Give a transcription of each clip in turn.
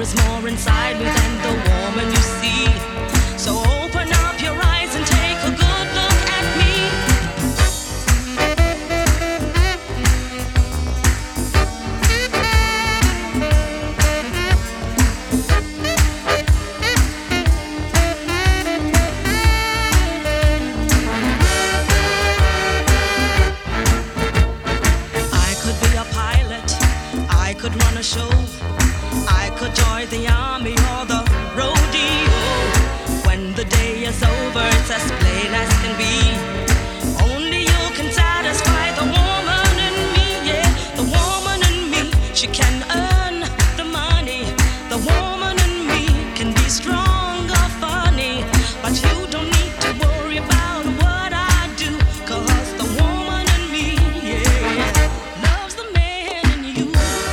is more inside me than the woman you see. So open up your eyes and take a good look at me. I could be a pilot, I could run a show, I could join the army or the rodeo. When the day is over, it's as plain as can be. Only you can satisfy the woman in me, yeah. The woman in me, she can earn the money. The woman in me can be strong or funny, but you don't need to worry about what I do, 'cause the woman in me, yeah, loves the man in you.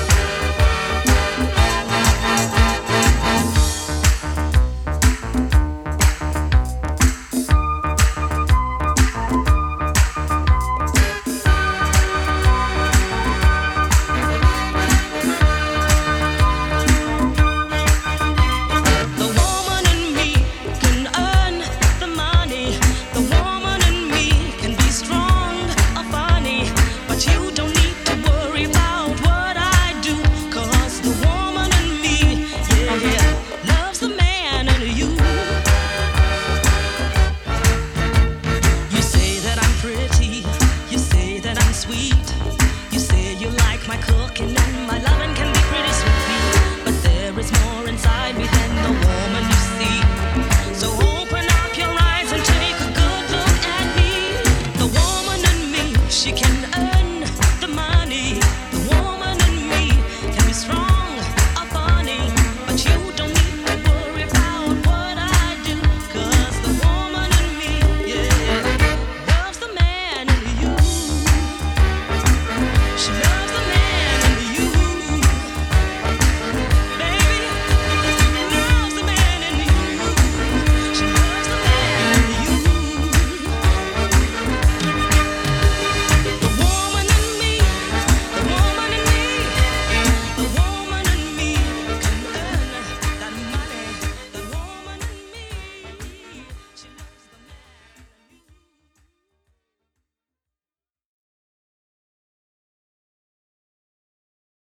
The woman in me can earn the money. The woman in me can be strong or funny, but you don't need to worry about what I do, 'cause the woman in me, yeah, loves the man in you. You say that I'm pretty, you say that I'm sweet, you say you like my cooking and my loving can be pretty sweet, but there is more inside me than the woman you see. So open up your eyes and take a good look at me. The woman in me, she can earn